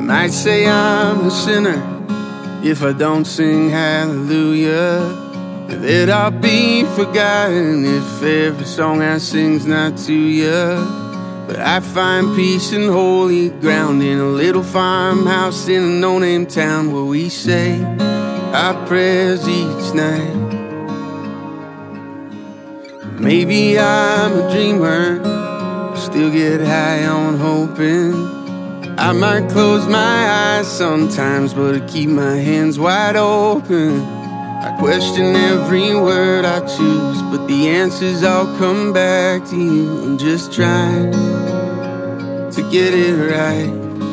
might say I'm a sinner if I don't sing hallelujah, that I'll be forgotten if every song I sing's not to you. But I find peace and holy ground in a little farmhouse in a no-name town where we say our prayers each night. Maybe I'm a dreamer, still get high on hoping. I might close my eyes sometimes, but I keep my hands wide open. I question every word I choose, but the answers all come back to you. I'm just trying to get it right.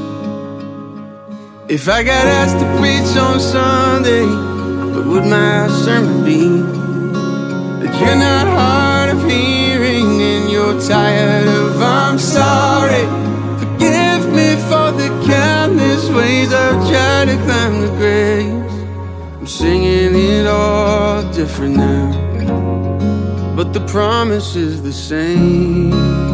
If I got asked to preach on Sunday, what would my sermon be? That you're not hard of hearing and you're tired of I'm sorry. Forgive me for the countless ways I've tried to climb the grace. I'm singing it all different now, but the promise is the same.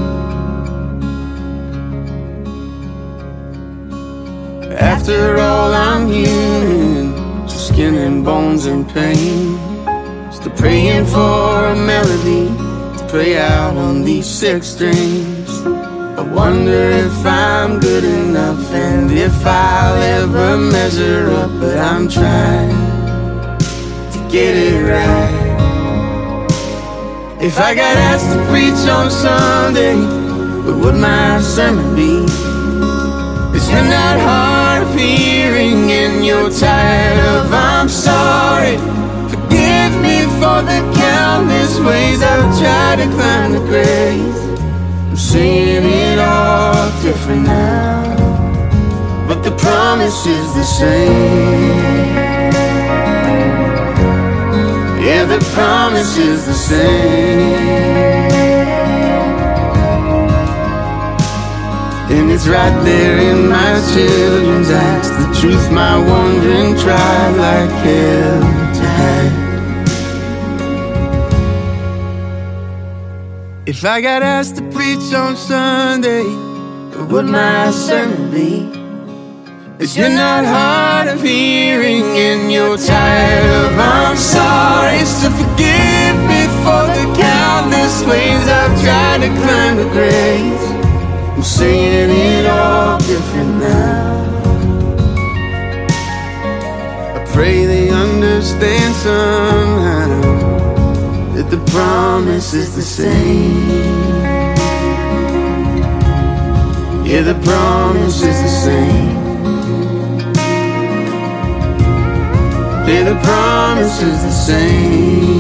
After all, I'm human, just skin and bones and pain. Still praying for a melody to play out on these 6 strings. I wonder if I'm good enough and if I'll ever measure up, but I'm trying to get it right. If I got asked to preach on Sunday, what would my sermon be? 'Cause you're not hard of hearing and you're tired of I'm sorry. Forgive me for the countless ways I've tried to climb the grace. I'm singing it all different now, but the promise is the same. Yeah, the promise is the same. And it's right there in my children's eyes, the truth my wondering tried like hell to hide. If I got asked to preach on Sunday, what would my sermon be? If you're not hard of hearing and you're tired of I'm sorry, so forgive me for the countless ways I've tried to climb the grace. I'm singing it all different now. I pray they understand somehow that the promise is the same. Yeah, the promise is the same. Yeah, the promise is the same.